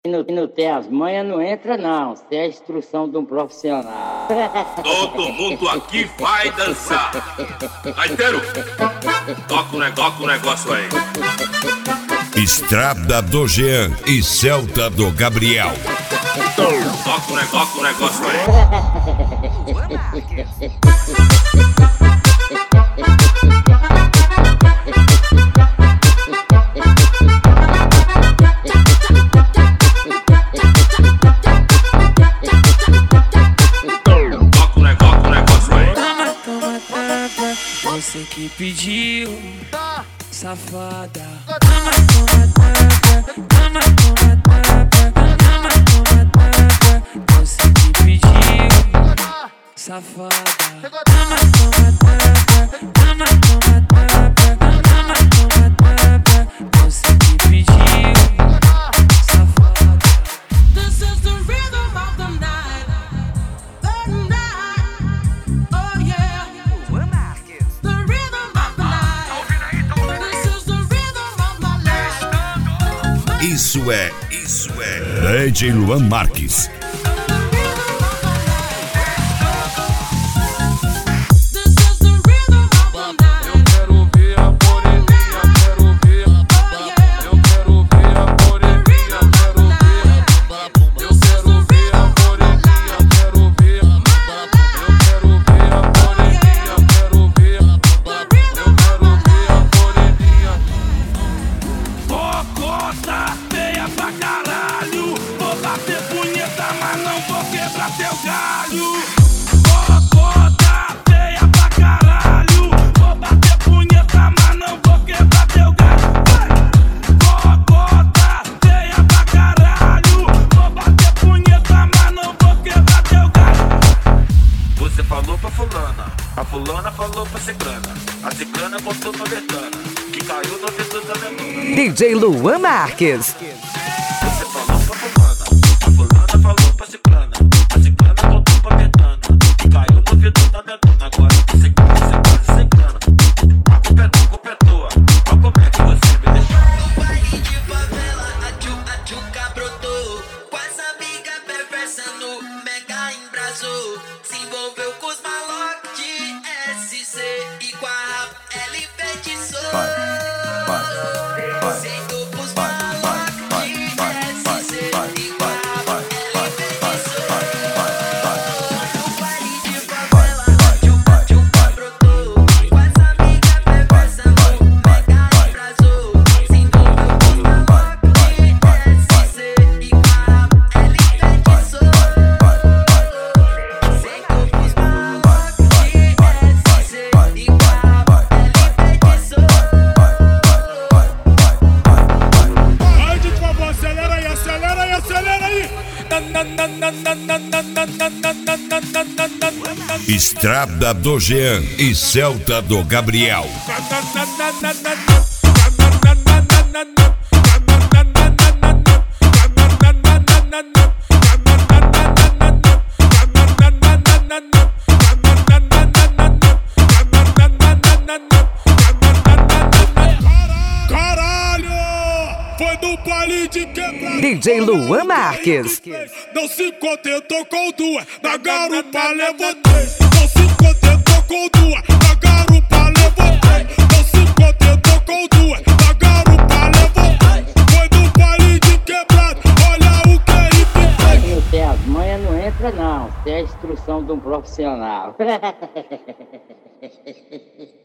Não tem as manhas, não entra não. Se é a instrução de um profissional. Todo mundo aqui vai dançar. Gaiteiro, toca o negócio aí. Estrada do Jean e Celta do Gabriel. Toca o negócio aí. Você que pediu, safada. Você que pediu, safada. Você que pediu, safada. This is the rhythm of the night. The night. Oh yeah. The rhythm of the night. This is the rhythm of my life. Isso é DJ Luan Marques. Teu galho, bota feia pra caralho. Vou bater punheta, mas não vou quebrar teu galho. Bota feia pra caralho. Vou bater punheta, mas não vou quebrar teu galho. Você falou pra fulana, a fulana falou pra ciclana, a ciclana contou pra Betana, que caiu no ouvido da Betana. DJ Luan Marques. Você falou pra fulana, a fulana falou pra ciclana, a ciclana contou pra Betana, que caiu no ouvido da Betana. Agora você ciclana. A culpa é tua, olha como é que você me deixou. No baile de favela, a tchuca brotou, com as amigas perversa no mega embrasou. Se envolveu com os malocos de SC e com a rap ela enfeitiçou. Sentou pros malocos de SC e com a rap ela enfeitiçou. No baile de favela, a tchuca brotou, com as amigas perversa no mega embrasou. Se envolveu com os malocos de SC e com a rap ela enfeitiçou. Sentou pros malocos de SC e com a rap ela enfeitiçou. Ai, de favor, acelera aí, acelera aí, acelera aí. Estrada do Jean e Celta do Gabriel. Caralho! Foi do baile de quebrar. DJ Luan Marques. Não se contentou com duas, na garupa levou três. Não se contentou com duas, na garupa levou três. Não se contentou com duas, na garupa levou três. Foi do baile de quebrado, olha o que ele fez. Não tem as manhas, não entra não. Se é a instrução de um profissional.